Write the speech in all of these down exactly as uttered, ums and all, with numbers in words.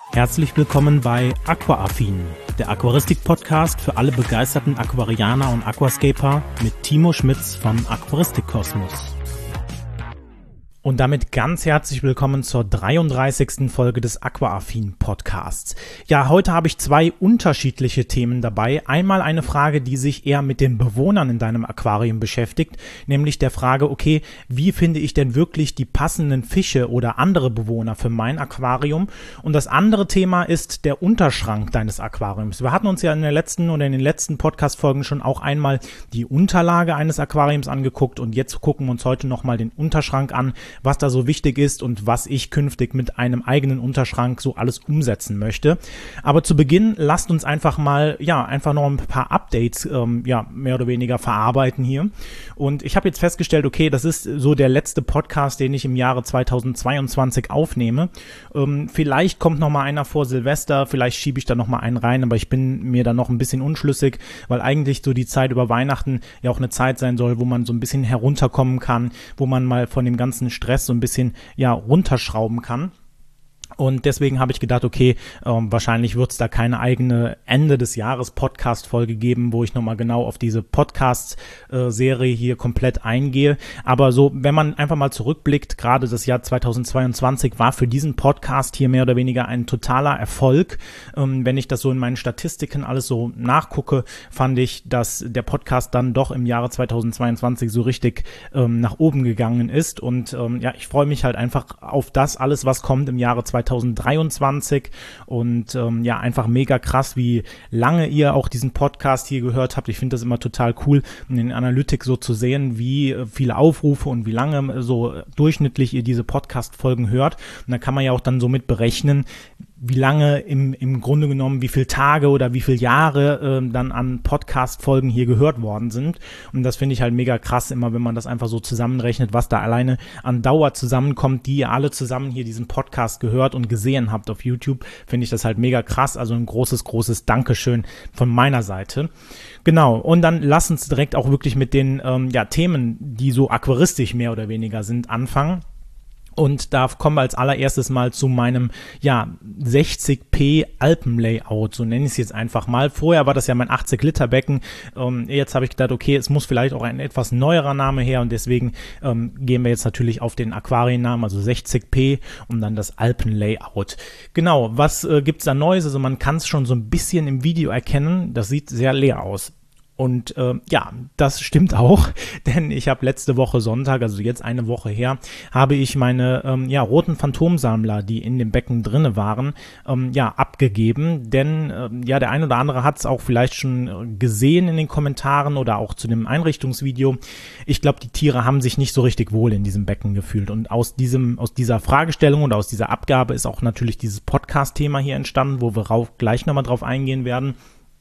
Herzlich willkommen bei Aquaaffin, der Aquaristik-Podcast für alle begeisterten Aquarianer und Aquascaper mit Timo Schmitz von Aquaristik Kosmos. Und damit ganz herzlich willkommen zur dreiunddreißigsten Folge des Aquaaffin Podcasts. Ja, heute habe ich zwei unterschiedliche Themen dabei. Einmal eine Frage, die sich eher mit den Bewohnern in deinem Aquarium beschäftigt, nämlich der Frage, okay, wie finde ich denn wirklich die passenden Fische oder andere Bewohner für mein Aquarium? Und das andere Thema ist der Unterschrank deines Aquariums. Wir hatten uns ja in der letzten oder in den letzten Podcast-Folgen schon auch einmal die Unterlage eines Aquariums angeguckt und jetzt gucken wir uns heute nochmal den Unterschrank an, was da so wichtig ist und was ich künftig mit einem eigenen Unterschrank so alles umsetzen möchte. Aber zu Beginn lasst uns einfach mal, ja, einfach noch ein paar Updates, ähm, ja, mehr oder weniger verarbeiten hier. Und ich habe jetzt festgestellt, okay, das ist so der letzte Podcast, den ich im Jahre zweitausendzweiundzwanzig aufnehme. Ähm, vielleicht kommt noch mal einer vor Silvester, vielleicht schiebe ich da noch mal einen rein, aber ich bin mir da noch ein bisschen unschlüssig, weil eigentlich so die Zeit über Weihnachten ja auch eine Zeit sein soll, wo man so ein bisschen herunterkommen kann, wo man mal von dem ganzen Stress so ein bisschen ja runterschrauben kann. Und deswegen habe ich gedacht, okay, ähm, wahrscheinlich wird es da keine eigene Ende des Jahres Podcast-Folge geben, wo ich nochmal genau auf diese Podcast-Serie hier komplett eingehe. Aber so, wenn man einfach mal zurückblickt, gerade das Jahr zweitausendzweiundzwanzig war für diesen Podcast hier mehr oder weniger ein totaler Erfolg. Ähm, wenn ich das so in meinen Statistiken alles so nachgucke, fand ich, dass der Podcast dann doch im Jahre zweitausendzweiundzwanzig so richtig ähm, nach oben gegangen ist. Und ähm, ja, ich freue mich halt einfach auf das alles, was kommt im Jahre zweitausenddreiundzwanzig und ähm, ja, einfach mega krass, wie lange ihr auch diesen Podcast hier gehört habt. Ich finde das immer total cool, in den Analytics so zu sehen, wie viele Aufrufe und wie lange so durchschnittlich ihr diese Podcast-Folgen hört. Und da kann man ja auch dann so mit berechnen, wie lange im, im Grunde genommen, wie viele Tage oder wie viele Jahre äh, dann an Podcast-Folgen hier gehört worden sind. Und das finde ich halt mega krass, immer wenn man das einfach so zusammenrechnet, was da alleine an Dauer zusammenkommt, die ihr alle zusammen hier diesen Podcast gehört und gesehen habt auf YouTube, finde ich das halt mega krass. Also ein großes, großes Dankeschön von meiner Seite. Genau, und dann lass uns direkt auch wirklich mit den ähm, ja, Themen, die so aquaristisch mehr oder weniger sind, anfangen. Und da kommen wir als allererstes mal zu meinem, ja, sechzig p Alpenlayout, so nenne ich es jetzt einfach mal. Vorher war das ja mein achtzig Liter Becken. Ähm, jetzt habe ich gedacht, okay, es muss vielleicht auch ein etwas neuerer Name her und deswegen ähm, gehen wir jetzt natürlich auf den Aquariennamen, also sechzig p und dann das Alpenlayout. Genau, was äh, gibt's da Neues? Also man kann es schon so ein bisschen im Video erkennen, das sieht sehr leer aus. Und äh, ja, das stimmt auch, denn ich habe letzte Woche Sonntag, also jetzt eine Woche her, habe ich meine ähm, ja, roten Phantomsammler, die in dem Becken drinne waren, ähm, ja, abgegeben. Denn äh, ja, der ein oder andere hat es auch vielleicht schon gesehen in den Kommentaren oder auch zu dem Einrichtungsvideo. Ich glaube, die Tiere haben sich nicht so richtig wohl in diesem Becken gefühlt. Und aus diesem, aus dieser Fragestellung und aus dieser Abgabe ist auch natürlich dieses Podcast-Thema hier entstanden, wo wir rauf, gleich nochmal drauf eingehen werden.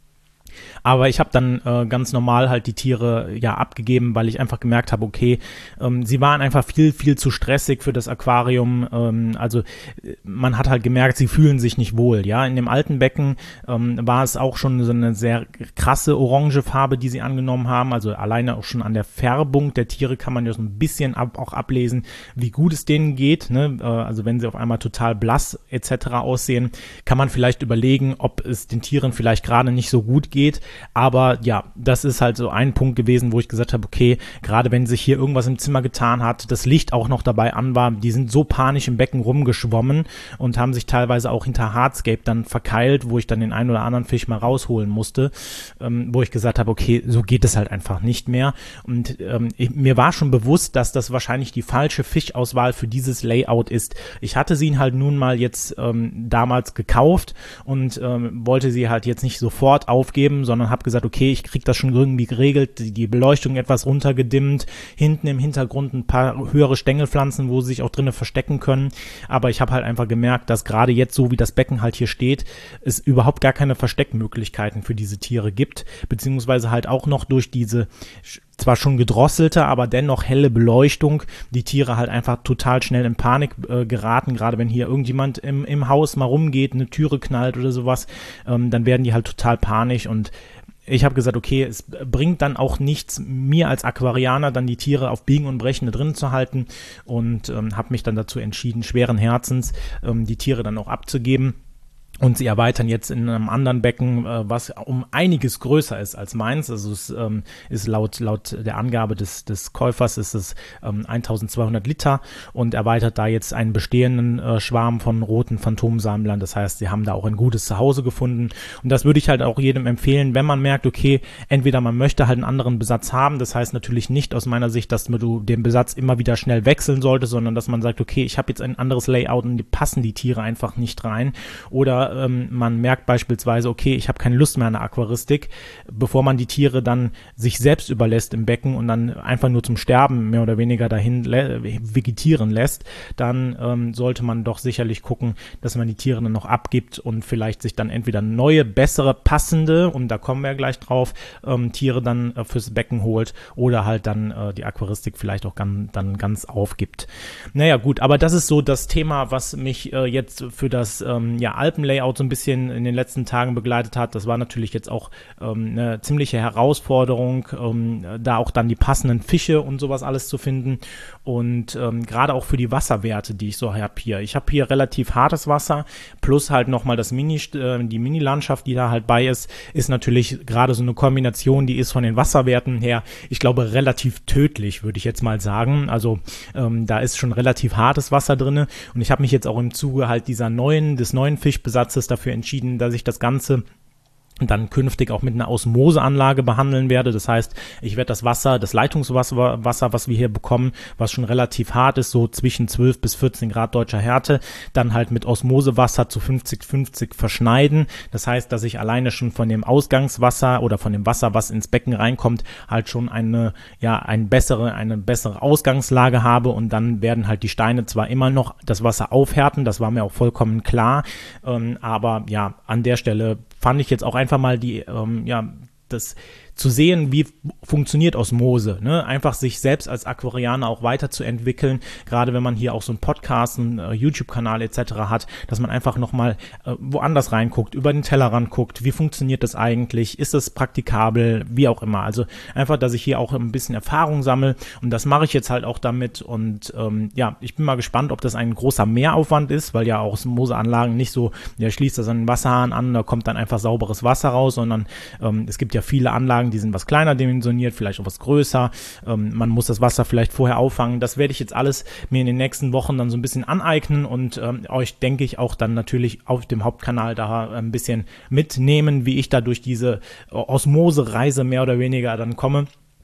Aber ich habe dann äh, ganz normal halt die Tiere ja abgegeben, weil ich einfach gemerkt habe, okay, ähm, sie waren einfach viel, viel zu stressig für das Aquarium. Ähm, also man hat halt gemerkt, sie fühlen sich nicht wohl. Ja, in dem alten Becken ähm, war es auch schon so eine sehr krasse orange Farbe, die sie angenommen haben. Also alleine auch schon an der Färbung der Tiere kann man ja so ein bisschen ab, auch ablesen, wie gut es denen geht. Ne? Äh, also wenn sie auf einmal total blass et cetera aussehen, kann man vielleicht überlegen, ob es den Tieren vielleicht gerade nicht so gut geht. Aber ja, das ist halt so ein Punkt gewesen, wo ich gesagt habe, okay, gerade wenn sich hier irgendwas im Zimmer getan hat, das Licht auch noch dabei an war, die sind so panisch im Becken rumgeschwommen und haben sich teilweise auch hinter Hardscape dann verkeilt, wo ich dann den einen oder anderen Fisch mal rausholen musste, ähm, wo ich gesagt habe, okay, so geht es halt einfach nicht mehr. Und ähm, ich, mir war schon bewusst, dass das wahrscheinlich die falsche Fischauswahl für dieses Layout ist. Ich hatte sie halt nun mal jetzt ähm, damals gekauft und ähm, wollte sie halt jetzt nicht sofort aufgeben, sondern habe gesagt, okay, ich kriege das schon irgendwie geregelt, die, die Beleuchtung etwas runtergedimmt, hinten im Hintergrund ein paar höhere Stängelpflanzen, wo sie sich auch drinnen verstecken können, aber ich habe halt einfach gemerkt, dass gerade jetzt, so wie das Becken halt hier steht, es überhaupt gar keine Versteckmöglichkeiten für diese Tiere gibt, beziehungsweise halt auch noch durch diese zwar schon gedrosselte, aber dennoch helle Beleuchtung, die Tiere halt einfach total schnell in Panik äh, geraten, gerade wenn hier irgendjemand im, im Haus mal rumgeht, eine Türe knallt oder sowas, ähm, dann werden die halt total panisch und ich habe gesagt, okay, es bringt dann auch nichts, mir als Aquarianer dann die Tiere auf Biegen und Brechen da drin zu halten und ähm, habe mich dann dazu entschieden, schweren Herzens ähm, die Tiere dann auch abzugeben. Und sie erweitern jetzt in einem anderen Becken, äh, was um einiges größer ist als meins. Also es ähm, ist laut laut der Angabe des des Käufers ist es ähm, eintausendzweihundert Liter und erweitert da jetzt einen bestehenden äh, Schwarm von roten Phantomsammlern. Das heißt, sie haben da auch ein gutes Zuhause gefunden. Und das würde ich halt auch jedem empfehlen, wenn man merkt, okay, entweder man möchte halt einen anderen Besatz haben. Das heißt natürlich nicht aus meiner Sicht, dass du den Besatz immer wieder schnell wechseln solltest, sondern dass man sagt, okay, ich habe jetzt ein anderes Layout und die passen die Tiere einfach nicht rein. Oder ähm, man merkt beispielsweise, okay, ich habe keine Lust mehr an der Aquaristik, bevor man die Tiere dann sich selbst überlässt im Becken und dann einfach nur zum Sterben mehr oder weniger dahin lä- vegetieren lässt, dann ähm, sollte man doch sicherlich gucken, dass man die Tiere dann noch abgibt und vielleicht sich dann entweder neue, bessere, passende, und da kommen wir gleich drauf, ähm, Tiere dann äh, fürs Becken holt oder halt dann äh, die Aquaristik vielleicht auch gan- dann ganz aufgibt. Naja gut, aber das ist so das Thema, was mich äh, jetzt für das ähm, ja, Alpenlayout so ein bisschen in den letzten Tagen begleitet hat. Das war natürlich jetzt auch ähm, eine ziemliche Herausforderung, ähm, da auch dann die passenden Fische und sowas alles zu finden und ähm, gerade auch für die Wasserwerte, die ich so habe hier. Ich habe hier relativ hartes Wasser plus halt nochmal das Mini, äh, die Mini-Landschaft, die da halt bei ist, ist natürlich gerade so eine Kombination, die ist von den Wasserwerten her, ich glaube, relativ tödlich, würde ich jetzt mal sagen. Also ähm, da ist schon relativ hartes Wasser drin und ich habe mich jetzt auch im Zuge halt dieser neuen, des neuen Fischbesatzes dafür entschieden, dass ich das Ganze dann künftig auch mit einer Osmoseanlage behandeln werde. Das heißt, ich werde das Wasser, das Leitungswasser, Wasser, was wir hier bekommen, was schon relativ hart ist, so zwischen zwölf bis vierzehn Grad deutscher Härte, dann halt mit Osmosewasser zu fünfzig fünfzig verschneiden. Das heißt, dass ich alleine schon von dem Ausgangswasser oder von dem Wasser, was ins Becken reinkommt, halt schon eine, ja, eine bessere, eine bessere Ausgangslage habe und dann werden halt die Steine zwar immer noch das Wasser aufhärten, das war mir auch vollkommen klar, ähm, aber ja, an der Stelle fand ich jetzt auch einfach mal die, ähm, ja, das zu sehen, wie funktioniert Osmose, ne? Einfach sich selbst als Aquarianer auch weiterzuentwickeln, gerade wenn man hier auch so einen Podcast, einen äh, YouTube-Kanal et cetera hat, dass man einfach nochmal äh, woanders reinguckt, über den Tellerrand guckt, wie funktioniert das eigentlich, ist das praktikabel, wie auch immer. Also einfach, dass ich hier auch ein bisschen Erfahrung sammle und das mache ich jetzt halt auch damit und ähm, ja, ich bin mal gespannt, ob das ein großer Mehraufwand ist, weil ja auch Osmoseanlagen nicht so, der schließt das an den Wasserhahn an, da kommt dann einfach sauberes Wasser raus, sondern ähm, es gibt ja viele Anlagen, die sind was kleiner dimensioniert, vielleicht auch was größer. Ähm, man muss das Wasser vielleicht vorher auffangen. Das werde ich jetzt alles mir in den nächsten Wochen dann so ein bisschen aneignen und ähm, euch, denke ich, auch dann natürlich auf dem Hauptkanal da ein bisschen mitnehmen, wie ich da durch diese Osmose-Reise mehr oder weniger dann komme.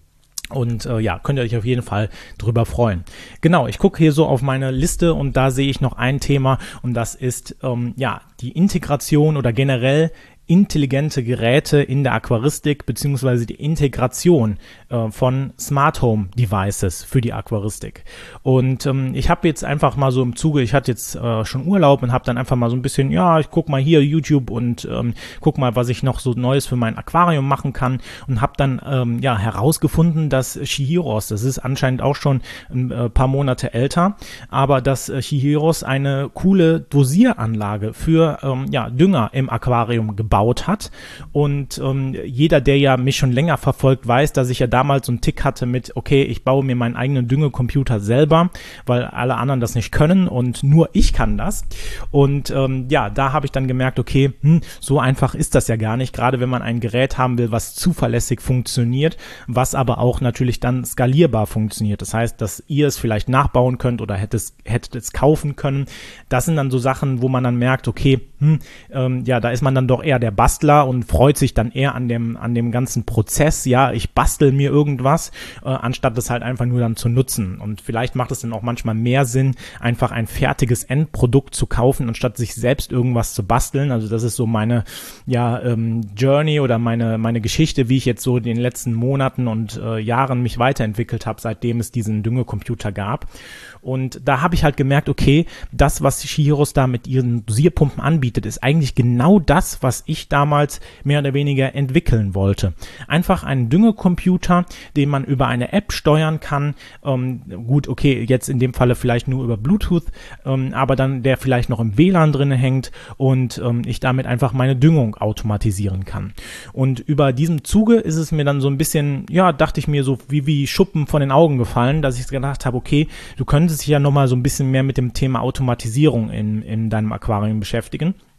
Und äh, ja, könnt ihr euch auf jeden Fall drüber freuen. Genau, ich gucke hier so auf meine Liste und da sehe ich noch ein Thema und das ist ähm, ja die Integration oder generell intelligente Geräte in der Aquaristik beziehungsweise die Integration äh, von Smart Home Devices für die Aquaristik. Und ähm, ich habe jetzt einfach mal so im Zuge, ich hatte jetzt äh, schon Urlaub und habe dann einfach mal so ein bisschen, ja, ich guck mal hier YouTube und ähm, guck mal, was ich noch so Neues für mein Aquarium machen kann und habe dann ähm, ja herausgefunden, dass Chihiros, das ist anscheinend auch schon ein äh, paar Monate älter, aber dass äh, Chihiros eine coole Dosieranlage für ähm, ja, Dünger im Aquarium gebaut hat und ähm, jeder, der ja mich schon länger verfolgt, weiß, dass ich ja damals so einen Tick hatte mit, okay, ich baue mir meinen eigenen Düngecomputer selber, weil alle anderen das nicht können und nur ich kann das und ähm, ja, da habe ich dann gemerkt, okay, hm, so einfach ist das ja gar nicht, gerade wenn man ein Gerät haben will, was zuverlässig funktioniert, was aber auch natürlich dann skalierbar funktioniert, das heißt, dass ihr es vielleicht nachbauen könnt oder hättet es, hättet es kaufen können, das sind dann so Sachen, wo man dann merkt, okay, hm, ähm, ja, da ist man dann doch eher der Bastler und freut sich dann eher an dem an dem ganzen Prozess, ja, ich bastel mir irgendwas, äh, anstatt das halt einfach nur dann zu nutzen und vielleicht macht es dann auch manchmal mehr Sinn, einfach ein fertiges Endprodukt zu kaufen, anstatt sich selbst irgendwas zu basteln, also das ist so meine, ja, ähm, Journey oder meine meine Geschichte, wie ich jetzt so in den letzten Monaten und äh, Jahren mich weiterentwickelt habe, seitdem es diesen Düngecomputer gab und da habe ich halt gemerkt, okay, das, was Chihiros da mit ihren Dosierpumpen anbietet, ist eigentlich genau das, was ich damals mehr oder weniger entwickeln wollte. Einfach einen Düngecomputer, den man über eine App steuern kann. Ähm, gut, okay, jetzt in dem Falle vielleicht nur über Bluetooth, ähm, aber dann der vielleicht noch im W L A N drin hängt und ähm, ich damit einfach meine Düngung automatisieren kann. Und über diesem Zuge ist es mir dann so ein bisschen, ja, dachte ich mir so wie, wie Schuppen von den Augen gefallen, dass ich gedacht habe, okay, du könntest dich ja nochmal so ein bisschen mehr mit dem Thema Automatisierung in, in deinem Aquarium beschäftigen.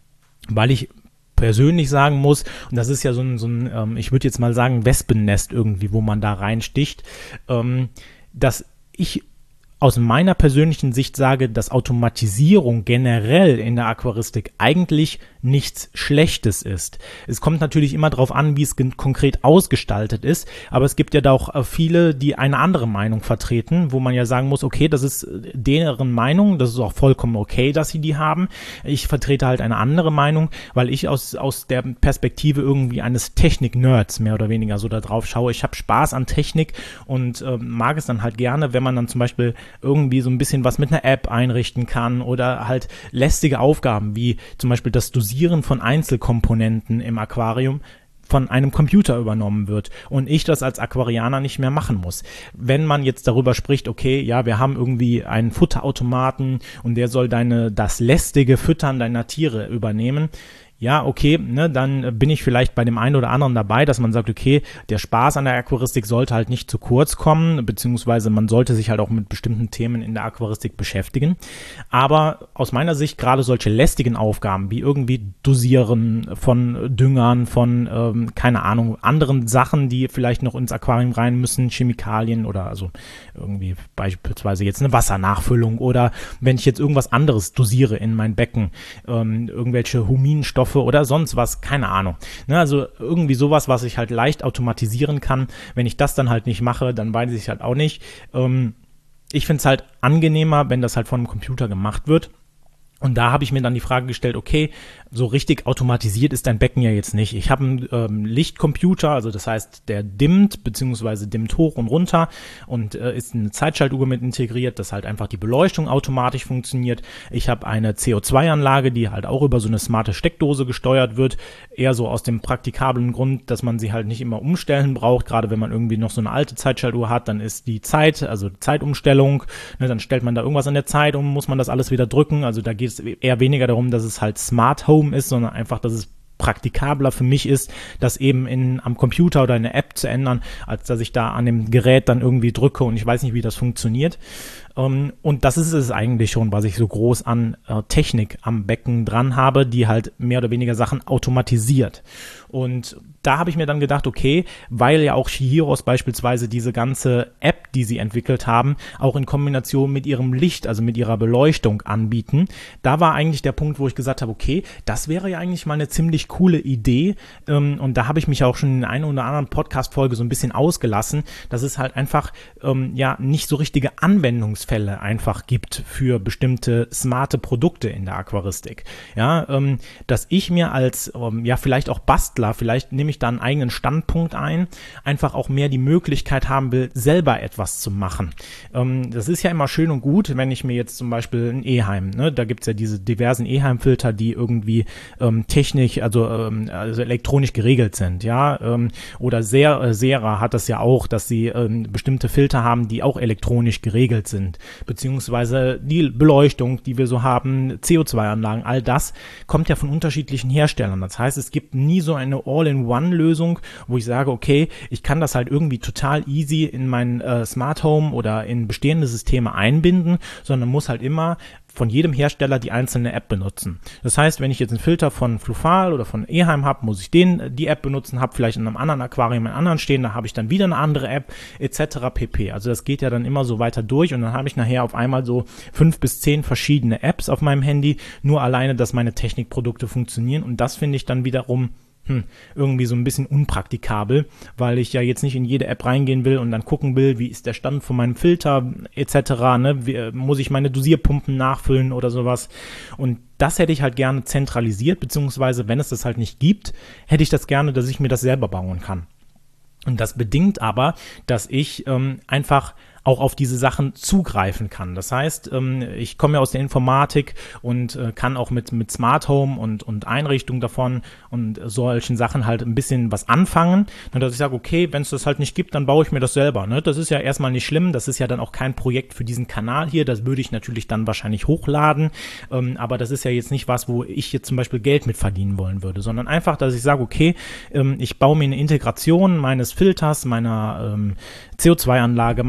weil ich persönlich sagen muss, und das ist ja so ein, so ein ähm, ich würde jetzt mal sagen, Wespennest irgendwie, wo man da reinsticht, ähm, dass ich aus meiner persönlichen Sicht sage, dass Automatisierung generell in der Aquaristik eigentlich nichts Schlechtes ist. Es kommt natürlich immer darauf an, wie es konkret ausgestaltet ist, aber es gibt ja da auch viele, die eine andere Meinung vertreten, wo man ja sagen muss, okay, das ist deren Meinung, das ist auch vollkommen okay, dass sie die haben. Ich vertrete halt eine andere Meinung, weil ich aus, aus der Perspektive irgendwie eines Technik-Nerds mehr oder weniger so da drauf schaue. Ich habe Spaß an Technik und äh, mag es dann halt gerne, wenn man dann zum Beispiel irgendwie so ein bisschen was mit einer App einrichten kann oder halt lästige Aufgaben wie zum Beispiel das Dosieren von Einzelkomponenten im Aquarium von einem Computer übernommen wird und ich das als Aquarianer nicht mehr machen muss. Wenn man jetzt darüber spricht, okay, ja, wir haben irgendwie einen Futterautomaten und der soll deine das lästige Füttern deiner Tiere übernehmen, ja, okay, ne, dann bin ich vielleicht bei dem einen oder anderen dabei, dass man sagt, okay, der Spaß an der Aquaristik sollte halt nicht zu kurz kommen, beziehungsweise man sollte sich halt auch mit bestimmten Themen in der Aquaristik beschäftigen. Aber aus meiner Sicht gerade solche lästigen Aufgaben, wie irgendwie Dosieren von Düngern, von, ähm, keine Ahnung, anderen Sachen, die vielleicht noch ins Aquarium rein müssen, Chemikalien oder also irgendwie beispielsweise jetzt eine Wassernachfüllung oder wenn ich jetzt irgendwas anderes dosiere in mein Becken, ähm, irgendwelche Huminstoffe oder sonst was, keine Ahnung. Ne, also irgendwie sowas, was ich halt leicht automatisieren kann. Wenn ich das dann halt nicht mache, dann weiß ich halt auch nicht. Ähm, ich finde es halt angenehmer, wenn das halt von einem Computer gemacht wird. Und da habe ich mir dann die Frage gestellt, okay, so richtig automatisiert ist dein Becken ja jetzt nicht. Ich habe einen ähm, Lichtcomputer, also das heißt, der dimmt, beziehungsweise dimmt hoch und runter und äh, ist eine Zeitschaltuhr mit integriert, dass halt einfach die Beleuchtung automatisch funktioniert. Ich habe eine C O zwei Anlage, die halt auch über so eine smarte Steckdose gesteuert wird, eher so aus dem praktikablen Grund, dass man sie halt nicht immer umstellen braucht, gerade wenn man irgendwie noch so eine alte Zeitschaltuhr hat, dann ist die Zeit, also Zeitumstellung, ne, dann stellt man da irgendwas an der Zeit um, muss man das alles wieder drücken, also da geht es eher weniger darum, dass es halt Smart Home ist, sondern einfach, dass es praktikabler für mich ist, das eben in, am Computer oder in der App zu ändern, als dass ich da an dem Gerät dann irgendwie drücke und ich weiß nicht, wie das funktioniert. Um, und das ist es eigentlich schon, was ich so groß an äh, Technik am Becken dran habe, die halt mehr oder weniger Sachen automatisiert. Und da habe ich mir dann gedacht, okay, weil ja auch Shihiros beispielsweise diese ganze App, die sie entwickelt haben, auch in Kombination mit ihrem Licht, also mit ihrer Beleuchtung anbieten, da war eigentlich der Punkt, wo ich gesagt habe, okay, das wäre ja eigentlich mal eine ziemlich coole Idee. Ähm, und da habe ich mich auch schon in der einen oder anderen Podcast-Folge so ein bisschen ausgelassen, dass es halt einfach ähm, ja nicht so richtige Anwendungsfälle einfach gibt für bestimmte smarte Produkte in der Aquaristik. Ja, ähm, dass ich mir als ähm, ja vielleicht auch Bastler, vielleicht nehme ich da einen eigenen Standpunkt ein, einfach auch mehr die Möglichkeit haben will, selber etwas zu machen. Ähm, das ist ja immer schön und gut, wenn ich mir jetzt zum Beispiel ein Eheim, ne, da gibt's ja diese diversen Eheimfilter, die irgendwie ähm, technisch, also, ähm, also elektronisch geregelt sind, ja, ähm, oder sehr, äh, Sera hat das ja auch, dass sie ähm, bestimmte Filter haben, die auch elektronisch geregelt sind, beziehungsweise die Beleuchtung, die wir so haben, C O zwei Anlagen, all das kommt ja von unterschiedlichen Herstellern. Das heißt, es gibt nie so eine All-in-One-Lösung, wo ich sage, okay, ich kann das halt irgendwie total easy in mein äh, Smart Home oder in bestehende Systeme einbinden, sondern muss halt immer von jedem Hersteller die einzelne App benutzen. Das heißt, wenn ich jetzt einen Filter von Flufal oder von Eheim habe, muss ich den die App benutzen, habe vielleicht in einem anderen Aquarium einen anderen stehen, da habe ich dann wieder eine andere App et cetera pp. Also das geht ja dann immer so weiter durch und dann habe ich nachher auf einmal so fünf bis zehn verschiedene Apps auf meinem Handy, nur alleine, dass meine Technikprodukte funktionieren und das finde ich dann wiederum Hm, irgendwie so ein bisschen unpraktikabel, weil ich ja jetzt nicht in jede App reingehen will und dann gucken will, wie ist der Stand von meinem Filter et cetera. Ne? Wie, muss ich meine Dosierpumpen nachfüllen oder sowas? Und das hätte ich halt gerne zentralisiert, beziehungsweise wenn es das halt nicht gibt, hätte ich das gerne, dass ich mir das selber bauen kann. Und das bedingt aber, dass ich ähm, einfach auch auf diese Sachen zugreifen kann. Das heißt, ähm, ich komme ja aus der Informatik und äh, kann auch mit mit Smart Home und und Einrichtung davon und solchen Sachen halt ein bisschen was anfangen. Und dass ich sage, okay, wenn es das halt nicht gibt, dann baue ich mir das selber. Ne? Das ist ja erstmal nicht schlimm. Das ist ja dann auch kein Projekt für diesen Kanal hier. Das würde ich natürlich dann wahrscheinlich hochladen. Ähm, aber das ist ja jetzt nicht was, wo ich jetzt zum Beispiel Geld mit verdienen wollen würde, sondern einfach, dass ich sage, okay, ähm, ich baue mir eine Integration meines Filters, meiner ähm, C O zwei Anlage, meines Düngers,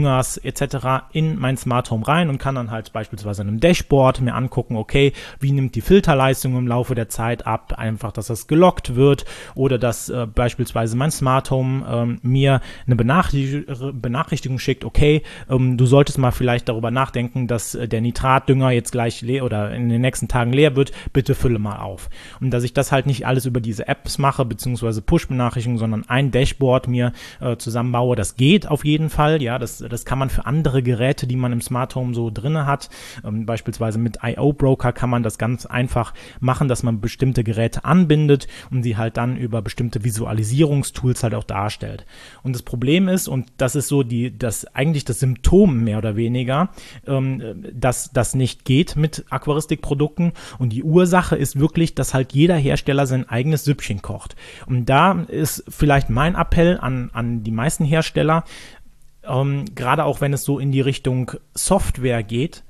Düngers et cetera in mein Smart Home rein und kann dann halt beispielsweise an einem Dashboard mir angucken, okay, wie nimmt die Filterleistung im Laufe der Zeit ab, einfach, dass das gelockt wird oder dass äh, beispielsweise mein Smart Home ähm, mir eine Benachrichtigung, Benachrichtigung schickt, okay, ähm, du solltest mal vielleicht darüber nachdenken, dass äh, der Nitratdünger jetzt gleich leer oder in den nächsten Tagen leer wird, bitte fülle mal auf. Und dass ich das halt nicht alles über diese Apps mache, beziehungsweise Push-Benachrichtigungen, sondern ein Dashboard mir äh, zusammenbaue, das geht auf jeden Fall, ja, das, das kann man für andere Geräte, die man im Smart Home so drinne hat, ähm, beispielsweise mit I O Broker kann man das ganz einfach machen, dass man bestimmte Geräte anbindet und sie halt dann über bestimmte Visualisierungstools halt auch darstellt. Und das Problem ist, und das ist so die, das eigentlich das Symptom mehr oder weniger, ähm, dass das nicht geht mit Aquaristikprodukten, und die Ursache ist wirklich, dass halt jeder Hersteller sein eigenes Süppchen kocht. Und da ist vielleicht mein Appell an, an die meisten Hersteller, ähm, gerade auch wenn es so in die Richtung Software geht,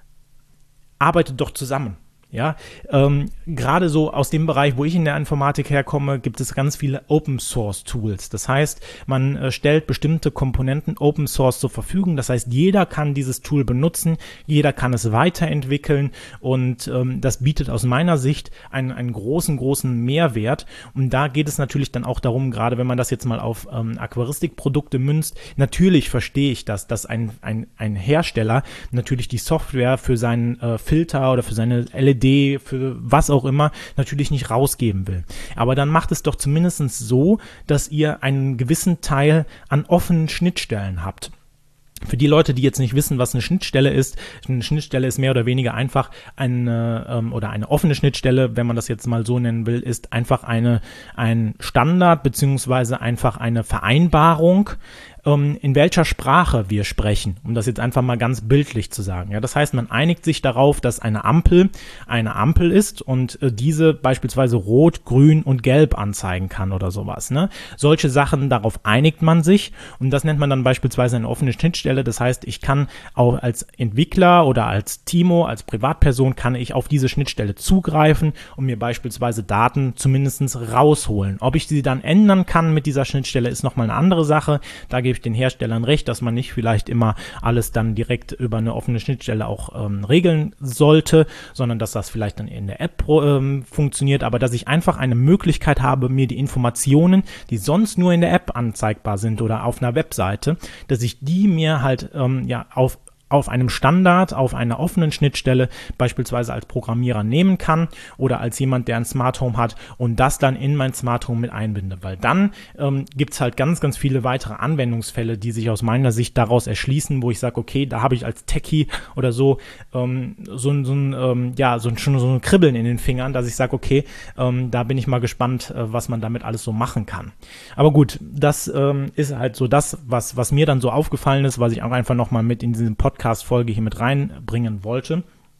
arbeitet doch zusammen. Ja, ähm, gerade so aus dem Bereich, wo ich in der Informatik herkomme, gibt es ganz viele Open-Source-Tools. Das heißt, man äh, stellt bestimmte Komponenten Open-Source zur Verfügung. Das heißt, jeder kann dieses Tool benutzen, jeder kann es weiterentwickeln, und ähm, das bietet aus meiner Sicht einen, einen großen, großen Mehrwert. Und da geht es natürlich dann auch darum, gerade wenn man das jetzt mal auf ähm, Aquaristikprodukte münzt, natürlich verstehe ich das, dass ein, ein, ein Hersteller natürlich die Software für seinen äh, Filter oder für seine L E D, für was auch immer, natürlich nicht rausgeben will. Aber dann macht es doch zumindest so, dass ihr einen gewissen Teil an offenen Schnittstellen habt. Für die Leute, die jetzt nicht wissen, was eine Schnittstelle ist, eine Schnittstelle ist mehr oder weniger einfach eine, ähm, oder eine offene Schnittstelle, wenn man das jetzt mal so nennen will, ist einfach eine, ein Standard beziehungsweise einfach eine Vereinbarung, ähm, in welcher Sprache wir sprechen, um das jetzt einfach mal ganz bildlich zu sagen. Ja, das heißt, man einigt sich darauf, dass eine Ampel eine Ampel ist und äh, diese beispielsweise rot, grün und gelb anzeigen kann oder sowas. Ne? Solche Sachen, darauf einigt man sich, und das nennt man dann beispielsweise eine offene Schnittstelle. Das heißt, ich kann auch als Entwickler oder als Timo, als Privatperson, kann ich auf diese Schnittstelle zugreifen und mir beispielsweise Daten zumindest rausholen. Ob ich sie dann ändern kann mit dieser Schnittstelle, ist nochmal eine andere Sache. Da gebe ich den Herstellern recht, dass man nicht vielleicht immer alles dann direkt über eine offene Schnittstelle auch ähm, regeln sollte, sondern dass das vielleicht dann in der App ähm, funktioniert, aber dass ich einfach eine Möglichkeit habe, mir die Informationen, die sonst nur in der App anzeigbar sind oder auf einer Webseite, dass ich die mir halt ähm, ja auf auf einem Standard, auf einer offenen Schnittstelle beispielsweise als Programmierer nehmen kann oder als jemand, der ein Smart Home hat, und das dann in mein Smart Home mit einbinde, weil dann ähm, gibt es halt ganz, ganz viele weitere Anwendungsfälle, die sich aus meiner Sicht daraus erschließen, wo ich sage, okay, da habe ich als Techie oder so ähm, so, so ein ähm, ja so ein, schon so ein Kribbeln in den Fingern, dass ich sage, okay, ähm, da bin ich mal gespannt, äh, was man damit alles so machen kann. Aber gut, das ähm, ist halt so das, was, was mir dann so aufgefallen ist, was ich auch einfach nochmal mit in diesem Podcast Folge hier mit reinbringen wollte.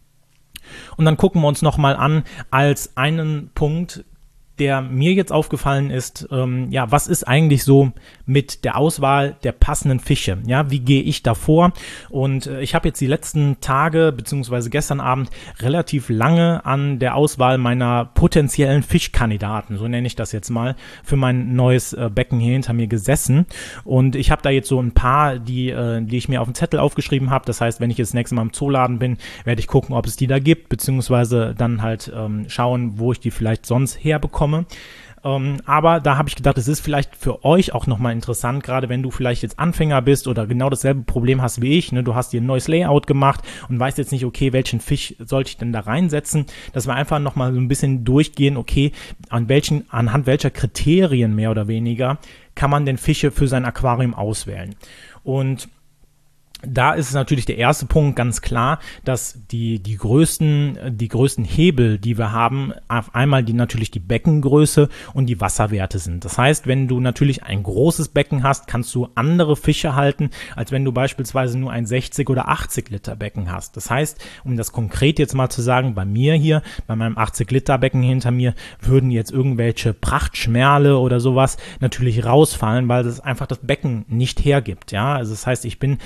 Und dann gucken wir uns nochmal an als einen Punkt, der mir jetzt aufgefallen ist, ähm, ja, was ist eigentlich so mit der Auswahl der passenden Fische? Ja, wie gehe ich da vor? Und äh, ich habe jetzt die letzten Tage beziehungsweise gestern Abend relativ lange an der Auswahl meiner potenziellen Fischkandidaten, so nenne ich das jetzt mal, für mein neues äh, Becken hier hinter mir gesessen. Und ich habe da jetzt so ein paar, die, äh, die ich mir auf den Zettel aufgeschrieben habe. Das heißt, wenn ich jetzt das nächste Mal im Zooladen bin, werde ich gucken, ob es die da gibt, beziehungsweise dann halt ähm, schauen, wo ich die vielleicht sonst herbekomme. Ähm, aber da habe ich gedacht, es ist vielleicht für euch auch nochmal interessant, gerade wenn du vielleicht jetzt Anfänger bist oder genau dasselbe Problem hast wie ich, ne? Du hast dir ein neues Layout gemacht und weißt jetzt nicht, okay, welchen Fisch sollte ich denn da reinsetzen, dass wir einfach nochmal so ein bisschen durchgehen, okay, an welchen, anhand welcher Kriterien mehr oder weniger kann man denn Fische für sein Aquarium auswählen. Und da ist es natürlich der erste Punkt ganz klar, dass die, die größten, die größten Hebel, die wir haben, auf einmal die natürlich die Beckengröße und die Wasserwerte sind. Das heißt, wenn du natürlich ein großes Becken hast, kannst du andere Fische halten, als wenn du beispielsweise nur ein sechzig oder achtzig Liter Becken hast. Das heißt, um das konkret jetzt mal zu sagen, bei mir hier, bei meinem achtzig Liter Becken hinter mir, würden jetzt irgendwelche Prachtschmerle oder sowas natürlich rausfallen, weil das einfach das Becken nicht hergibt. Ja, also das heißt, ich bin allein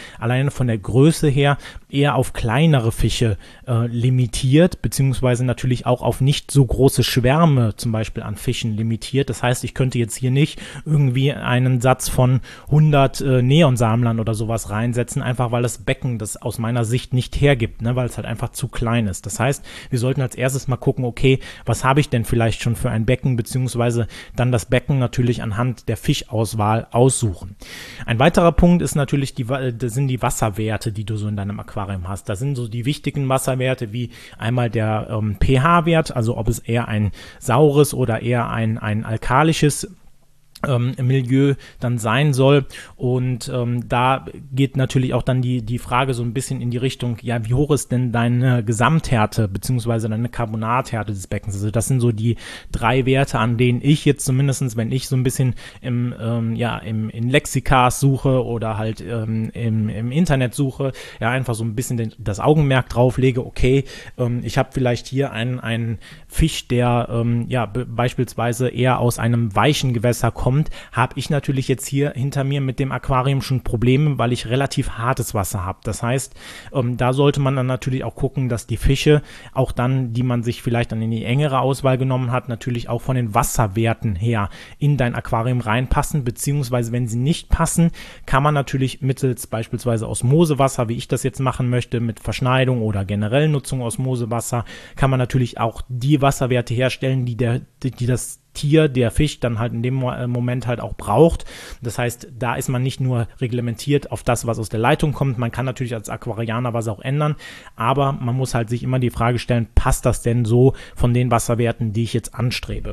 gerne von der Größe her eher auf kleinere Fische äh, limitiert, beziehungsweise natürlich auch auf nicht so große Schwärme zum Beispiel an Fischen limitiert. Das heißt, ich könnte jetzt hier nicht irgendwie einen Satz von hundert äh, Neonsamlern oder sowas reinsetzen, einfach weil das Becken das aus meiner Sicht nicht hergibt, ne, weil es halt einfach zu klein ist. Das heißt, wir sollten als erstes mal gucken, okay, was habe ich denn vielleicht schon für ein Becken, beziehungsweise dann das Becken natürlich anhand der Fischauswahl aussuchen. Ein weiterer Punkt ist natürlich, die, das sind die Wasserwerte, die du so in deinem Aquarium hast. Das sind so die wichtigen Wasserwerte, wie einmal der ähm, pH-Wert, also ob es eher ein saures oder eher ein, ein alkalisches Ähm, Milieu dann sein soll, und ähm, da geht natürlich auch dann die die Frage so ein bisschen in die Richtung, ja, wie hoch ist denn deine Gesamthärte beziehungsweise deine Carbonathärte des Beckens? Also das sind so die drei Werte, an denen ich jetzt zumindestens, wenn ich so ein bisschen im ähm, ja im in Lexikas suche oder halt ähm, im im Internet suche, ja, einfach so ein bisschen den, das Augenmerk drauf lege, okay, ähm, ich habe vielleicht hier einen einen Fisch, der ähm, ja be- beispielsweise eher aus einem weichen Gewässer kommt, habe ich natürlich jetzt hier hinter mir mit dem Aquarium schon Probleme, weil ich relativ hartes Wasser habe. Das heißt, ähm, da sollte man dann natürlich auch gucken, dass die Fische auch dann, die man sich vielleicht dann in die engere Auswahl genommen hat, natürlich auch von den Wasserwerten her in dein Aquarium reinpassen, beziehungsweise wenn sie nicht passen, kann man natürlich mittels beispielsweise Osmosewasser, wie ich das jetzt machen möchte, mit Verschneidung oder generell Nutzung Osmosewasser, kann man natürlich auch die Wasserwerte herstellen, die der, die, die das Tier, der Fisch dann halt in dem Moment halt auch braucht. Das heißt, da ist man nicht nur reglementiert auf das, was aus der Leitung kommt, man kann natürlich als Aquarianer was auch ändern, aber man muss halt sich immer die Frage stellen, passt das denn so von den Wasserwerten, die ich jetzt anstrebe?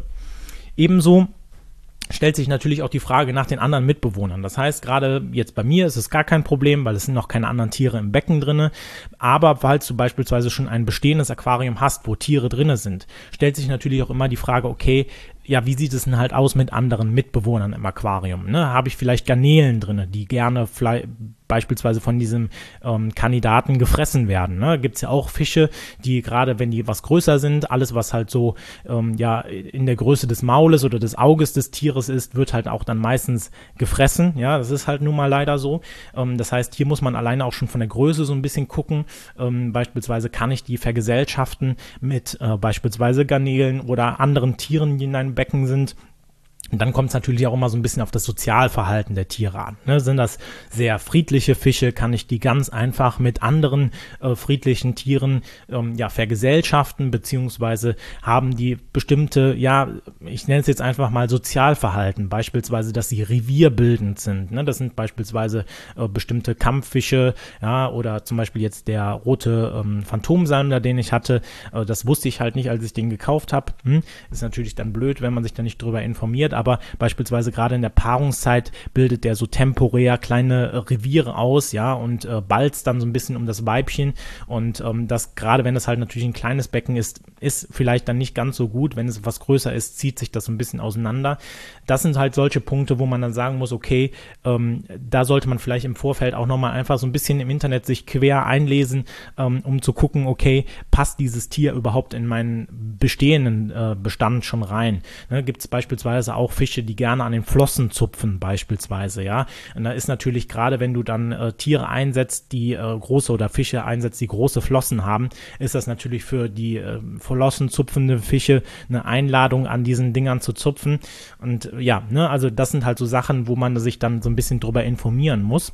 Ebenso stellt sich natürlich auch die Frage nach den anderen Mitbewohnern. Das heißt, gerade jetzt bei mir ist es gar kein Problem, weil es sind noch keine anderen Tiere im Becken drinne. Aber falls du beispielsweise schon ein bestehendes Aquarium hast, wo Tiere drinne sind, stellt sich natürlich auch immer die Frage, okay, ja, wie sieht es denn halt aus mit anderen Mitbewohnern im Aquarium? Ne? Habe ich vielleicht Garnelen drinne, die gerne vielleicht beispielsweise von diesem ähm, Kandidaten gefressen werden. Ne? Gibt es ja auch Fische, die gerade, wenn die was größer sind, alles, was halt so ähm, ja in der Größe des Maules oder des Auges des Tieres ist, wird halt auch dann meistens gefressen. Ja, das ist halt nun mal leider so. Ähm, das heißt, hier muss man alleine auch schon von der Größe so ein bisschen gucken. Ähm, beispielsweise kann ich die vergesellschaften mit äh, beispielsweise Garnelen oder anderen Tieren, die in einem Becken sind. Und dann kommt es natürlich auch immer so ein bisschen auf das Sozialverhalten der Tiere an. Ne? Sind das sehr friedliche Fische, kann ich die ganz einfach mit anderen äh, friedlichen Tieren ähm, ja, vergesellschaften, beziehungsweise haben die bestimmte, ja, ich nenne es jetzt einfach mal Sozialverhalten, beispielsweise, dass sie revierbildend sind. Ne? Das sind beispielsweise äh, bestimmte Kampffische, ja, oder zum Beispiel jetzt der rote ähm, Phantomsammler, den ich hatte. Äh, das wusste ich halt nicht, als ich den gekauft habe. Hm? Ist natürlich dann blöd, wenn man sich da nicht drüber informiert, aber beispielsweise gerade in der Paarungszeit bildet der so temporär kleine äh, Reviere aus, ja, und äh, balzt dann so ein bisschen um das Weibchen, und ähm, das, gerade wenn das halt natürlich ein kleines Becken ist, ist vielleicht dann nicht ganz so gut. Wenn es was größer ist, zieht sich das so ein bisschen auseinander. Das sind halt solche Punkte, wo man dann sagen muss, okay, ähm, da sollte man vielleicht im Vorfeld auch nochmal einfach so ein bisschen im Internet sich quer einlesen, ähm, um zu gucken, okay, passt dieses Tier überhaupt in meinen bestehenden äh, Bestand schon rein? Ne, gibt es beispielsweise auch Fische, die gerne an den Flossen zupfen beispielsweise, ja. Und da ist natürlich gerade, wenn du dann äh, Tiere einsetzt, die äh, große oder Fische einsetzt, die große Flossen haben, ist das natürlich für die äh, Flossen zupfende Fische eine Einladung, an diesen Dingern zu zupfen. Und äh, ja, ne, also das sind halt so Sachen, wo man sich dann so ein bisschen drüber informieren muss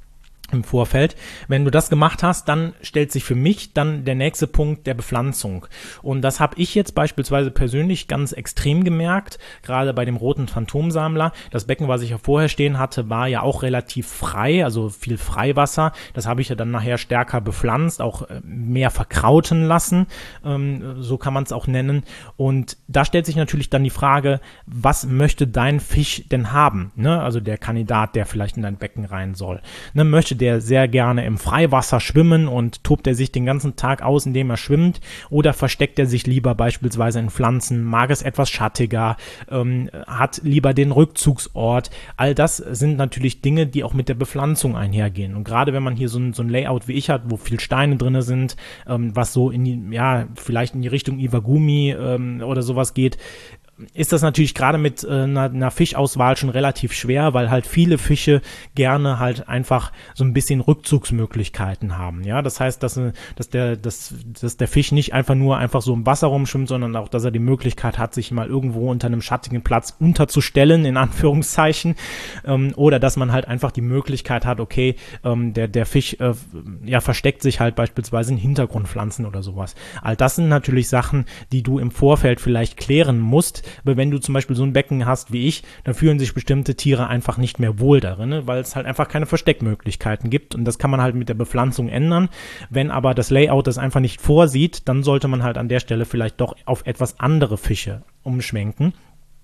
im Vorfeld. Wenn du das gemacht hast, dann stellt sich für mich dann der nächste Punkt der Bepflanzung. Und das habe ich jetzt beispielsweise persönlich ganz extrem gemerkt, gerade bei dem roten Phantomsammler. Das Becken, was ich ja vorher stehen hatte, war ja auch relativ frei, also viel Freiwasser. Das habe ich ja dann nachher stärker bepflanzt, auch mehr verkrauten lassen, ähm, so kann man es auch nennen. Und da stellt sich natürlich dann die Frage, was möchte dein Fisch denn haben? Ne? Also der Kandidat, der vielleicht in dein Becken rein soll. Ne? Möchte der sehr gerne im Freiwasser schwimmen und tobt er sich den ganzen Tag aus, indem er schwimmt, oder versteckt er sich lieber beispielsweise in Pflanzen, mag es etwas schattiger, ähm, hat lieber den Rückzugsort? All das sind natürlich Dinge, die auch mit der Bepflanzung einhergehen. Und gerade wenn man hier so ein, so ein Layout wie ich hat, wo viel Steine drin sind, ähm, was so in die, ja, vielleicht in die Richtung Iwagumi ähm, oder sowas geht, ist das natürlich gerade mit äh, einer, einer Fischauswahl schon relativ schwer, weil halt viele Fische gerne halt einfach so ein bisschen Rückzugsmöglichkeiten haben. Ja, das heißt, dass, dass, der, dass, dass der Fisch nicht einfach nur einfach so im Wasser rumschwimmt, sondern auch, dass er die Möglichkeit hat, sich mal irgendwo unter einem schattigen Platz unterzustellen, in Anführungszeichen, ähm, oder dass man halt einfach die Möglichkeit hat, okay, ähm, der, der Fisch äh, ja, versteckt sich halt beispielsweise in Hintergrundpflanzen oder sowas. All das sind natürlich Sachen, die du im Vorfeld vielleicht klären musst, aber wenn du zum Beispiel so ein Becken hast wie ich, dann fühlen sich bestimmte Tiere einfach nicht mehr wohl darin, ne? Weil es halt einfach keine Versteckmöglichkeiten gibt und das kann man halt mit der Bepflanzung ändern. Wenn aber das Layout das einfach nicht vorsieht, dann sollte man halt an der Stelle vielleicht doch auf etwas andere Fische umschwenken.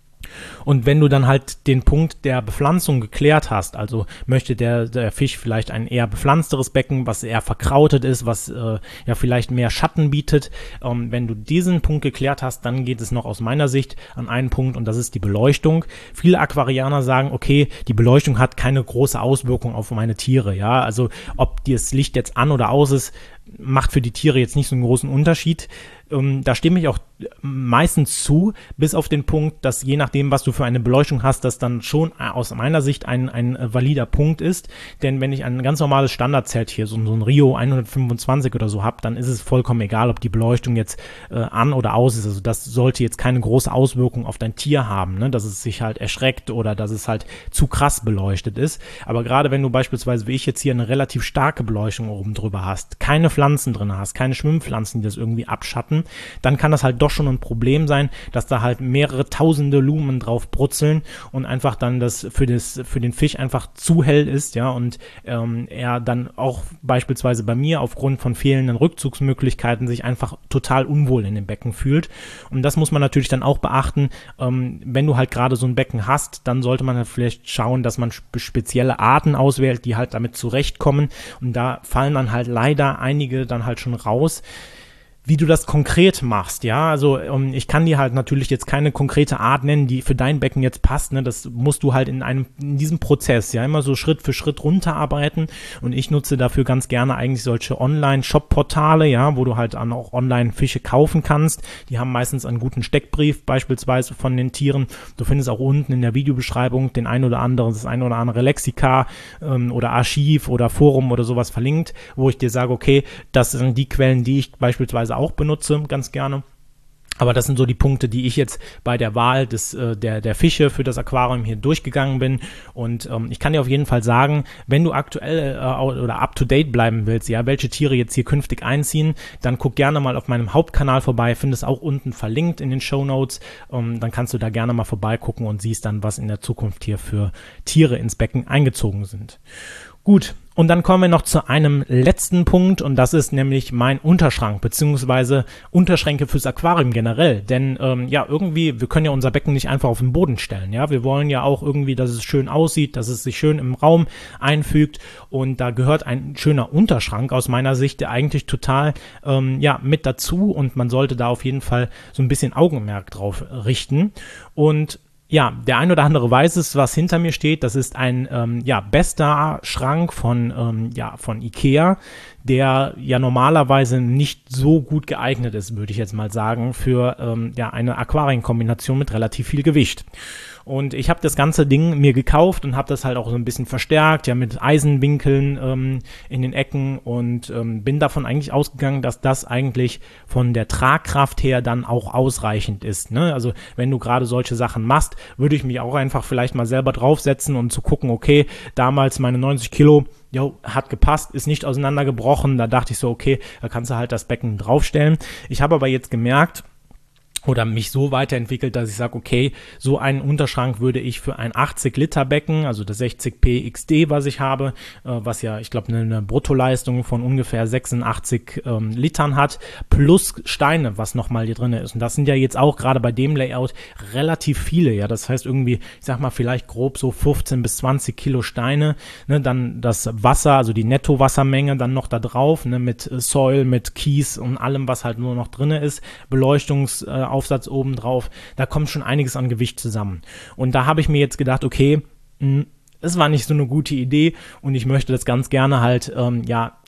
Und wenn du dann halt den Punkt der Bepflanzung geklärt hast, also möchte der, der Fisch vielleicht ein eher bepflanzteres Becken, was eher verkrautet ist, was äh, ja vielleicht mehr Schatten bietet, ähm, wenn du diesen Punkt geklärt hast, dann geht es noch aus meiner Sicht an einen Punkt und das ist die Beleuchtung. Viele Aquarianer sagen, okay, die Beleuchtung hat keine große Auswirkung auf meine Tiere, ja, also ob das Licht jetzt an oder aus ist, macht für die Tiere jetzt nicht so einen großen Unterschied. Ähm, da stimme ich auch meistens zu, bis auf den Punkt, dass je nachdem, was du für eine Beleuchtung hast, das dann schon aus meiner Sicht ein, ein valider Punkt ist. Denn wenn ich ein ganz normales Standardzelt hier, so, so ein Rio hundertfünfundzwanzig oder so habe, dann ist es vollkommen egal, ob die Beleuchtung jetzt äh, an oder aus ist. Also das sollte jetzt keine große Auswirkung auf dein Tier haben, ne? Dass es sich halt erschreckt oder dass es halt zu krass beleuchtet ist. Aber gerade wenn du beispielsweise, wie ich jetzt hier, eine relativ starke Beleuchtung oben drüber hast, keine Pflanzen drin hast, keine Schwimmpflanzen, die das irgendwie abschatten, dann kann das halt doch schon ein Problem sein, dass da halt mehrere tausende Lumen drauf brutzeln und einfach dann das für das für den Fisch einfach zu hell ist, ja, und ähm, er dann auch beispielsweise bei mir aufgrund von fehlenden Rückzugsmöglichkeiten sich einfach total unwohl in dem Becken fühlt. Und das muss man natürlich dann auch beachten, ähm, wenn du halt gerade so ein Becken hast, dann sollte man halt vielleicht schauen, dass man spe- spezielle Arten auswählt, die halt damit zurechtkommen, und da fallen dann halt leider einige dann halt schon raus. Wie du das konkret machst, ja, also um, ich kann dir halt natürlich jetzt keine konkrete Art nennen, die für dein Becken jetzt passt, ne, das musst du halt in einem, in diesem Prozess, ja, immer so Schritt für Schritt runterarbeiten, und ich nutze dafür ganz gerne eigentlich solche Online-Shop-Portale, ja, wo du halt dann auch online Fische kaufen kannst, die haben meistens einen guten Steckbrief, beispielsweise von den Tieren, du findest auch unten in der Videobeschreibung den ein oder anderen, das ein oder andere Lexika ähm, oder Archiv oder Forum oder sowas verlinkt, wo ich dir sage, okay, das sind die Quellen, die ich beispielsweise auch benutze, ganz gerne. Aber das sind so die Punkte, die ich jetzt bei der Wahl des, äh, der, der Fische für das Aquarium hier durchgegangen bin. Und ähm, ich kann dir auf jeden Fall sagen, wenn du aktuell äh, oder up-to-date bleiben willst, ja, welche Tiere jetzt hier künftig einziehen, dann guck gerne mal auf meinem Hauptkanal vorbei, findest auch unten verlinkt in den Shownotes. Ähm, dann kannst du da gerne mal vorbeigucken und siehst dann, was in der Zukunft hier für Tiere ins Becken eingezogen sind. Gut, und dann kommen wir noch zu einem letzten Punkt, und das ist nämlich mein Unterschrank, beziehungsweise Unterschränke fürs Aquarium generell, denn ähm, ja, irgendwie, wir können ja unser Becken nicht einfach auf den Boden stellen, ja, wir wollen ja auch irgendwie, dass es schön aussieht, dass es sich schön im Raum einfügt, und da gehört ein schöner Unterschrank aus meiner Sicht eigentlich total ähm, ja, mit dazu, und man sollte da auf jeden Fall so ein bisschen Augenmerk drauf richten. Und ja, der ein oder andere weiß es, was hinter mir steht. Das ist ein ähm, ja, bester Schrank von, ähm, ja, von Ikea, der ja normalerweise nicht so gut geeignet ist, würde ich jetzt mal sagen, für ähm, ja, eine Aquarienkombination mit relativ viel Gewicht. Und ich habe das ganze Ding mir gekauft und habe das halt auch so ein bisschen verstärkt, ja, mit Eisenwinkeln ähm, in den Ecken, und ähm, bin davon eigentlich ausgegangen, dass das eigentlich von der Tragkraft her dann auch ausreichend ist, ne? Also wenn du gerade solche Sachen machst, würde ich mich auch einfach vielleicht mal selber draufsetzen und zu gucken, okay, damals meine neunzig Kilo, jo, hat gepasst, ist nicht auseinandergebrochen, da dachte ich so, okay, da kannst du halt das Becken draufstellen. Ich habe aber jetzt gemerkt, oder mich so weiterentwickelt, dass ich sage, okay, so einen Unterschrank würde ich für ein achtzig Liter Becken, also das sechzig P X D, was ich habe, äh, was ja, ich glaube, eine, eine Bruttoleistung von ungefähr sechsundachtzig ähm, Litern hat, plus Steine, was nochmal hier drin ist. Und das sind ja jetzt auch gerade bei dem Layout relativ viele, ja, das heißt irgendwie, ich sag mal, vielleicht grob so fünfzehn bis zwanzig Kilo Steine, ne, dann das Wasser, also die Nettowassermenge dann noch da drauf, ne, mit äh, Soil, mit Kies und allem, was halt nur noch drin ist, Beleuchtungs äh, Aufsatz oben drauf, da kommt schon einiges an Gewicht zusammen. Und da habe ich mir jetzt gedacht, okay, es war nicht so eine gute Idee, und ich möchte das ganz gerne halt, ähm, ja,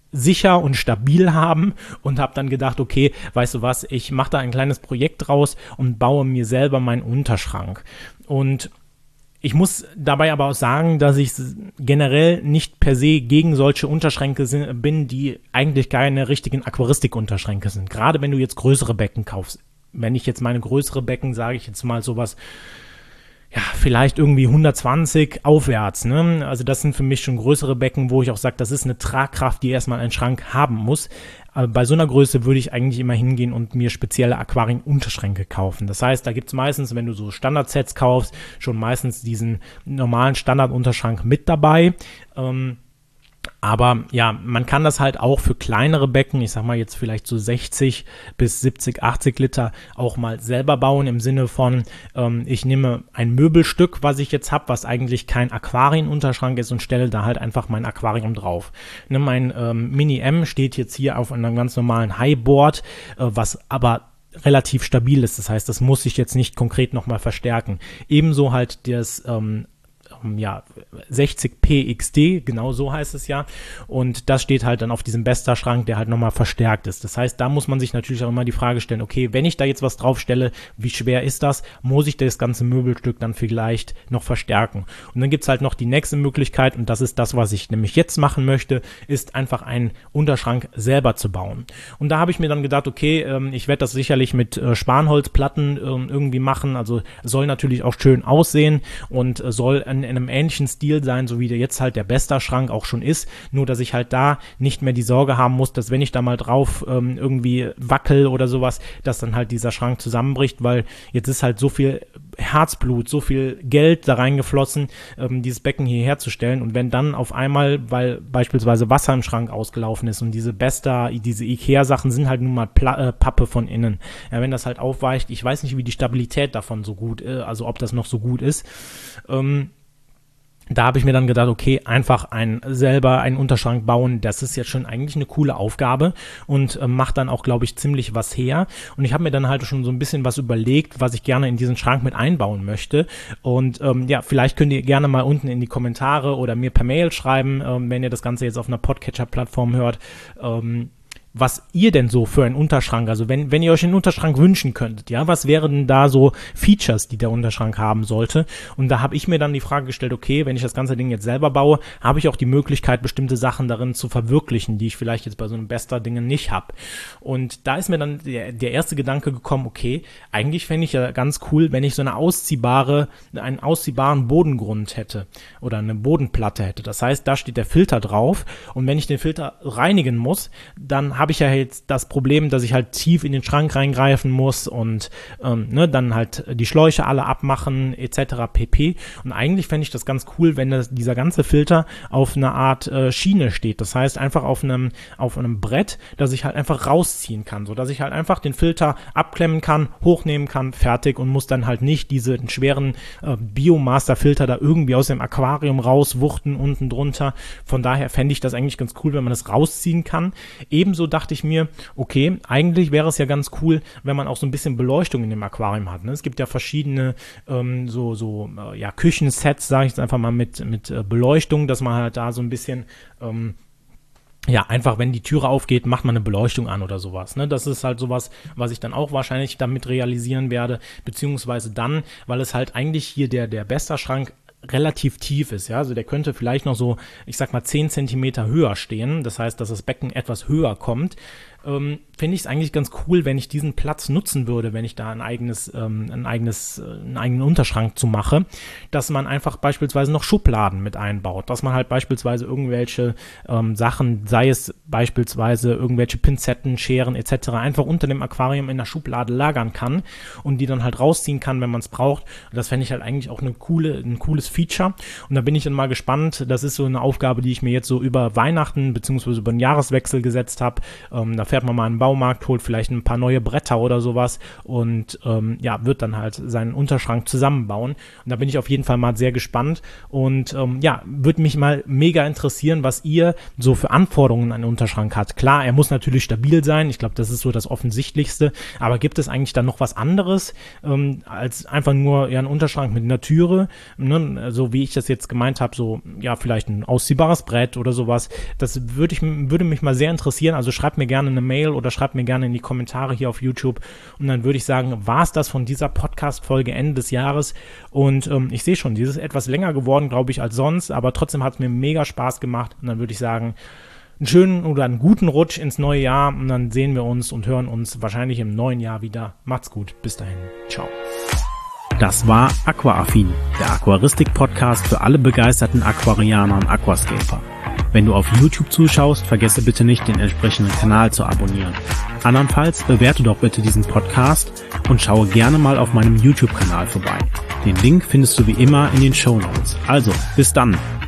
sicher und stabil haben und habe dann gedacht, okay, weißt du was, ich mache da ein kleines Projekt draus und baue mir selber meinen Unterschrank. Und ich muss dabei aber auch sagen, dass ich generell nicht per se gegen solche Unterschränke bin, die eigentlich keine richtigen Aquaristik-Unterschränke sind. Gerade wenn du jetzt größere Becken kaufst. Wenn ich jetzt meine größere Becken, sage ich jetzt mal sowas, ja, vielleicht irgendwie hundertzwanzig aufwärts, ne? Also das sind für mich schon größere Becken, wo ich auch sage, das ist eine Tragkraft, die erstmal ein Schrank haben muss. Aber bei so einer Größe würde ich eigentlich immer hingehen und mir spezielle Aquarium-Unterschränke kaufen. Das heißt, da gibt's meistens, wenn du so Standardsets kaufst, schon meistens diesen normalen Standard-Unterschrank mit dabei. Ähm, Aber ja, man kann das halt auch für kleinere Becken, ich sag mal jetzt vielleicht so sechzig bis siebzig, achtzig Liter auch mal selber bauen, im Sinne von, ähm, ich nehme ein Möbelstück, was ich jetzt habe, was eigentlich kein Aquarienunterschrank ist und stelle da halt einfach mein Aquarium drauf. Ne, mein ähm, Mini-M steht jetzt hier auf einem ganz normalen Highboard, äh, was aber relativ stabil ist. Das heißt, das muss ich jetzt nicht konkret nochmal verstärken. Ebenso halt das ähm, ja, sechzig P X D, genau so heißt es ja, und das steht halt dann auf diesem Besta-Schrank, der halt nochmal verstärkt ist. Das heißt, da muss man sich natürlich auch immer die Frage stellen, okay, wenn ich da jetzt was drauf stelle, wie schwer ist das? Muss ich das ganze Möbelstück dann vielleicht noch verstärken? Und dann gibt's halt noch die nächste Möglichkeit, und das ist das, was ich nämlich jetzt machen möchte, ist einfach einen Unterschrank selber zu bauen. Und da habe ich mir dann gedacht, okay, ähm, ich werde das sicherlich mit äh, Spanholzplatten ähm, irgendwie machen, also soll natürlich auch schön aussehen und äh, soll in in einem ähnlichen Stil sein, so wie der jetzt halt der Besta-Schrank auch schon ist, nur dass ich halt da nicht mehr die Sorge haben muss, dass wenn ich da mal drauf ähm, irgendwie wackel oder sowas, dass dann halt dieser Schrank zusammenbricht, weil jetzt ist halt so viel Herzblut, so viel Geld da reingeflossen, ähm, dieses Becken hier herzustellen, und wenn dann auf einmal, weil beispielsweise Wasser im Schrank ausgelaufen ist und diese Besta, diese Ikea-Sachen sind halt nun mal Pla- äh, Pappe von innen, ja, wenn das halt aufweicht, ich weiß nicht, wie die Stabilität davon so gut, äh, also ob das noch so gut ist, ähm, da habe ich mir dann gedacht, okay, einfach ein, selber einen Unterschrank bauen, das ist jetzt schon eigentlich eine coole Aufgabe und äh, macht dann auch, glaube ich, ziemlich was her. Und ich habe mir dann halt schon so ein bisschen was überlegt, was ich gerne in diesen Schrank mit einbauen möchte. Und ähm, ja, vielleicht könnt ihr gerne mal unten in die Kommentare oder mir per Mail schreiben, ähm, wenn ihr das Ganze jetzt auf einer Podcatcher-Plattform hört, ähm, was ihr denn so für einen Unterschrank, also wenn wenn ihr euch einen Unterschrank wünschen könntet, ja, was wären denn da so Features, die der Unterschrank haben sollte? Und da habe ich mir dann die Frage gestellt, okay, wenn ich das ganze Ding jetzt selber baue, habe ich auch die Möglichkeit, bestimmte Sachen darin zu verwirklichen, die ich vielleicht jetzt bei so einem Besta-Dingen nicht habe. Und da ist mir dann der, der erste Gedanke gekommen, okay, eigentlich fände ich ja ganz cool, wenn ich so eine ausziehbare, einen ausziehbaren Bodengrund hätte oder eine Bodenplatte hätte. Das heißt, da steht der Filter drauf, und wenn ich den Filter reinigen muss, dann habe ich ja jetzt das Problem, dass ich halt tief in den Schrank reingreifen muss und ähm, ne, dann halt die Schläuche alle abmachen et cetera pp. Und eigentlich fände ich das ganz cool, wenn das, dieser ganze Filter auf einer Art äh, Schiene steht. Das heißt, einfach auf einem auf einem Brett, dass ich halt einfach rausziehen kann, so dass ich halt einfach den Filter abklemmen kann, hochnehmen kann, fertig, und muss dann halt nicht diesen schweren äh, Biomaster-Filter da irgendwie aus dem Aquarium rauswuchten unten drunter. Von daher fände ich das eigentlich ganz cool, wenn man das rausziehen kann. Ebenso dachte ich mir, okay, eigentlich wäre es ja ganz cool, wenn man auch so ein bisschen Beleuchtung in dem Aquarium hat. Ne? Es gibt ja verschiedene ähm, so, so äh, ja, Küchensets, sage ich jetzt einfach mal, mit, mit äh, Beleuchtung, dass man halt da so ein bisschen ähm, ja, einfach, wenn die Türe aufgeht, macht man eine Beleuchtung an oder sowas. Ne? Das ist halt sowas, was ich dann auch wahrscheinlich damit realisieren werde, beziehungsweise dann, weil es halt eigentlich hier der, der Besta-Schrank relativ tief ist, ja, also der könnte vielleicht noch so, ich sag mal, zehn Zentimeter höher stehen, das heißt, dass das Becken etwas höher kommt. Ähm, finde ich es eigentlich ganz cool, wenn ich diesen Platz nutzen würde, wenn ich da ein eigenes, ähm, ein eigenes, äh, einen eigenen Unterschrank zu mache, dass man einfach beispielsweise noch Schubladen mit einbaut, dass man halt beispielsweise irgendwelche ähm, Sachen, sei es beispielsweise irgendwelche Pinzetten, Scheren et cetera, einfach unter dem Aquarium in der Schublade lagern kann und die dann halt rausziehen kann, wenn man es braucht. Und das fände ich halt eigentlich auch eine coole, ein cooles Feature. Und da bin ich dann mal gespannt. Das ist so eine Aufgabe, die ich mir jetzt so über Weihnachten beziehungsweise über den Jahreswechsel gesetzt habe. Ähm, da fährt man mal in den Baumarkt, holt vielleicht ein paar neue Bretter oder sowas und ähm, ja, wird dann halt seinen Unterschrank zusammenbauen. Und da bin ich auf jeden Fall mal sehr gespannt und ähm, ja, würde mich mal mega interessieren, was ihr so für Anforderungen an den Unterschrank habt. Klar, er muss natürlich stabil sein, ich glaube, das ist so das Offensichtlichste, aber gibt es eigentlich dann noch was anderes ähm, als einfach nur ja, ein Unterschrank mit einer Türe, ne? So wie ich das jetzt gemeint habe, so ja, vielleicht ein ausziehbares Brett oder sowas. Das würde ich, würde mich mal sehr interessieren, also schreibt mir gerne eine Mail oder schreibt mir gerne in die Kommentare hier auf YouTube und dann würde ich sagen, war es das von dieser Podcast-Folge Ende des Jahres und ähm, ich sehe schon, dieses ist etwas länger geworden, glaube ich, als sonst, aber trotzdem hat es mir mega Spaß gemacht und dann würde ich sagen, einen schönen oder einen guten Rutsch ins neue Jahr und dann sehen wir uns und hören uns wahrscheinlich im neuen Jahr wieder. Macht's gut, bis dahin, ciao. Das war Aquaaffin, der Aquaristik-Podcast für alle begeisterten Aquarianer und Aquascaper. Wenn du auf YouTube zuschaust, vergesse bitte nicht, den entsprechenden Kanal zu abonnieren. Andernfalls bewerte doch bitte diesen Podcast und schaue gerne mal auf meinem YouTube-Kanal vorbei. Den Link findest du wie immer in den Shownotes. Also, bis dann!